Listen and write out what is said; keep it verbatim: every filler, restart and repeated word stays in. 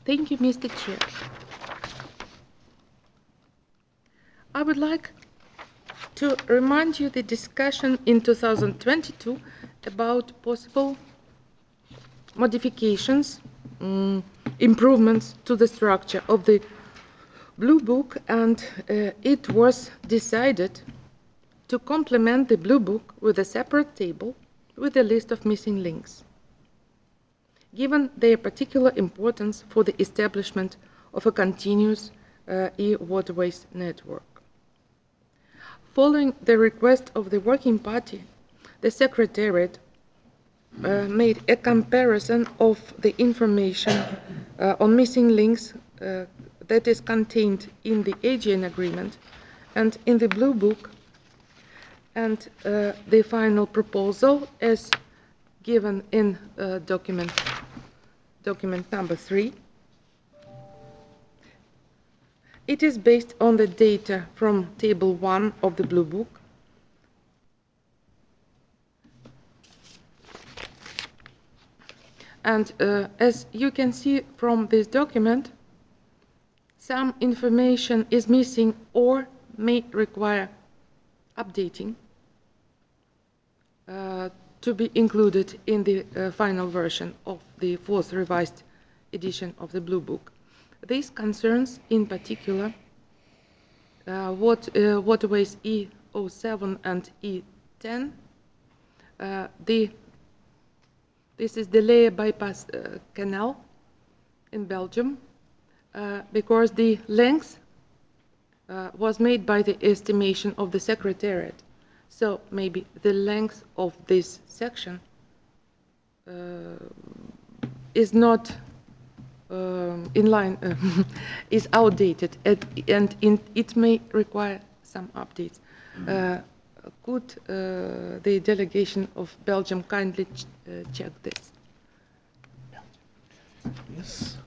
Thank you, Mister Chair. I would like to remind you the discussion in two thousand twenty-two about possible modifications, um, improvements to the structure of the Blue Book, and uh, it was decided to complement the Blue Book with a separate table with a list of missing links, given their particular importance for the establishment of a continuous uh, e-waterways network. Following the request of the Working Party, the Secretariat uh, made a comparison of the information uh, on missing links uh, that is contained in the Aegean Agreement and in the Blue Book, and uh, the final proposal as given in uh, document, document number three. It is based on the data from Table one of the Blue Book, and uh, as you can see from this document, some information is missing or may require updating uh, to be included in the uh, final version of the fourth revised edition of the Blue Book. This concerns, in particular, uh, what, uh, waterways E zero seven and E ten. Uh, the, this is the Leie Bypass uh, Canal in Belgium, uh, because the length uh, was made by the estimation of the Secretariat. So maybe the length of this section uh, is not um, in line, uh, is outdated, and, and in, it may require some updates. Uh, could uh, the delegation of Belgium kindly ch uh, check this? Yes.